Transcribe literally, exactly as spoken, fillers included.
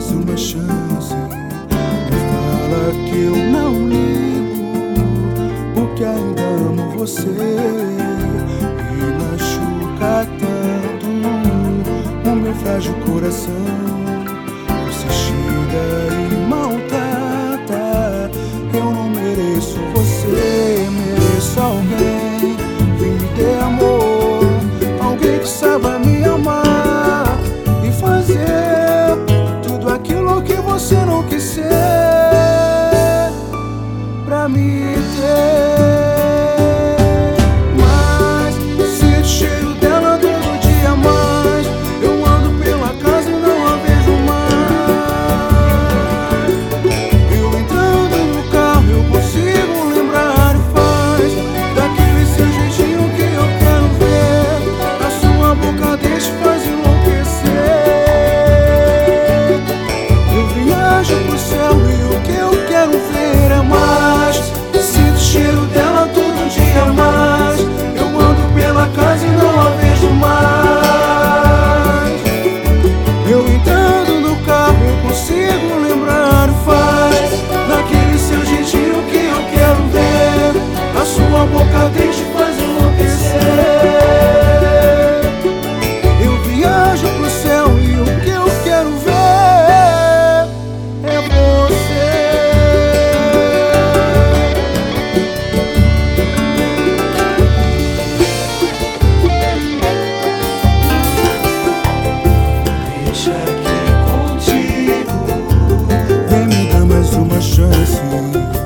mais uma chance. Me fala que eu não ligo, porque ainda amo você. E machuca tanto o meu frágil coração. Você chega e maltrata, eu não mereço você. Mereço alguém que me dê amor, alguém que saiba me amar e fazer tudo aquilo que você não quis ser pra me ter. Mas sinto o cheiro dela todo dia mais. Eu ando pela casa e não a vejo mais. Eu entrando no carro eu consigo lembrar e faz daquele seu jeitinho que eu quero ver. A sua boca deixa faz enlouquecer. Eu viajo pro céu e o que eu quero ver é mais. Sinto o cheiro dela todo dia mais. Eu ando pela casa e não a vejo mais. Eu entrando no carro eu consigo lembrar e faz daquele seu jeitinho que eu quero ver. A sua boca deixa faz enlouquecer. Eu viajo pro céu e o que eu quero ver é você. Deixa que é contigo. Vem me dar mais uma chance.